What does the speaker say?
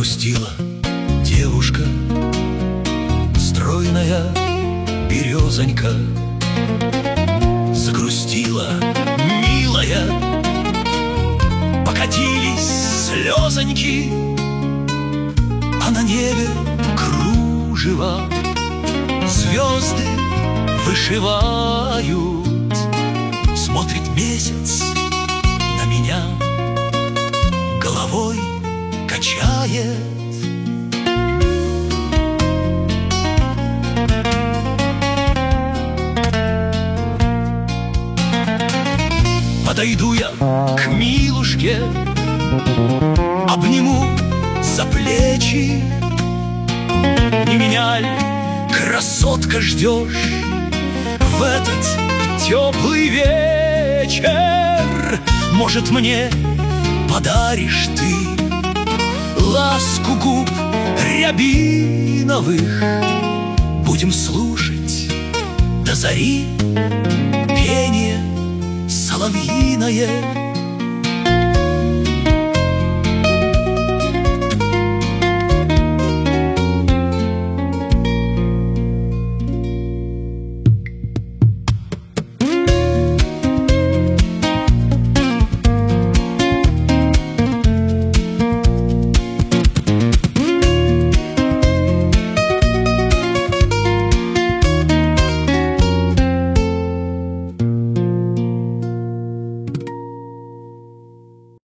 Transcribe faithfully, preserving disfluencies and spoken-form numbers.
Загрустила девушка, стройная березонька. Загрустила, милая, покатились слезоньки, а на небе кружева звезды вышивают. Смотрит месяц на меня, головой качает. Подойду я к милушке, обниму за плечи. Не меня ли, красотка, ждешь в этот теплый вечер? Может, мне подаришь ты ласку губ рябиновых? Будем слушать до зари пение соловьиное.